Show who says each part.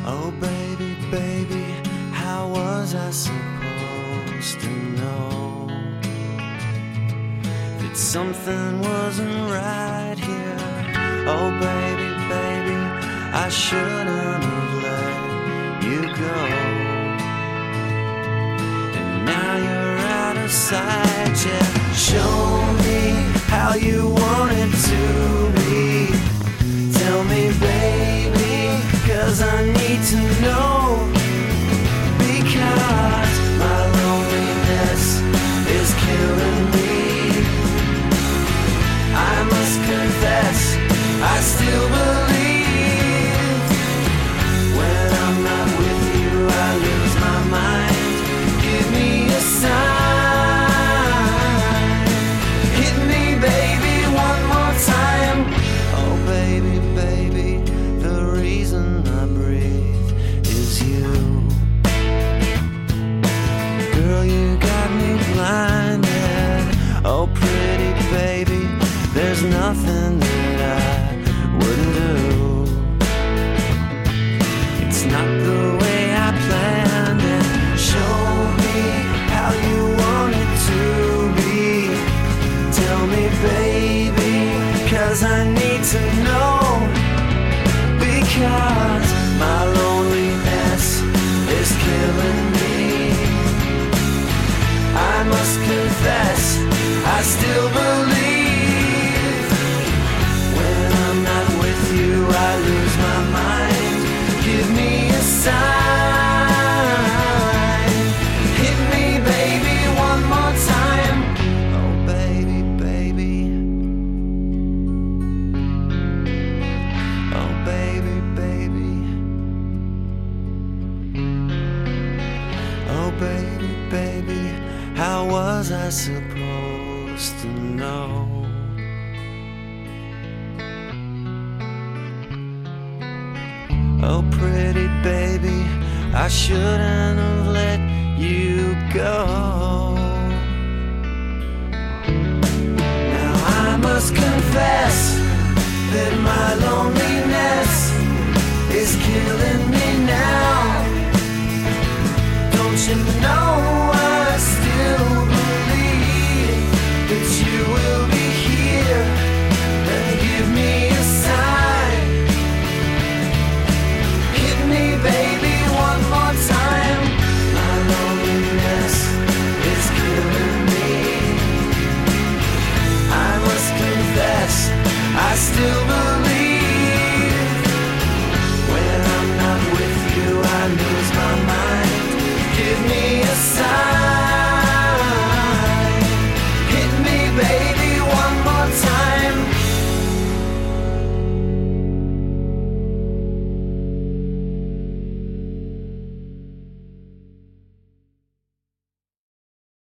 Speaker 1: Oh baby, baby, how was I supposed to know that something wasn't right here? Oh baby, baby, I shouldn't have let you go. And now you're out of sight, yeah. Show me how you want it to be. Tell me, baby, 'cause I need to know. Because my loneliness is killing me. I must confess, I still believe. When I'm not with you, I lose my mind. Give me a sign. Hit me, baby, one more time. Oh baby, baby, the reason I breathe is you. Girl, you got me blinded. Oh pretty baby, there's nothing that I wouldn't do. It's not the way I planned it. Show me how you want it to be. Tell me, baby, 'cause I need to know. Because my loneliness is killing me. I must confess, I still believe. When I'm not with you, I lose my mind. Give me a sign. Hit me, baby, one more time. Oh baby, baby. Oh baby, baby. Oh baby, baby, how was I supposed to know? Oh pretty baby, I shouldn't have let you go. Now I must confess that my loneliness is killing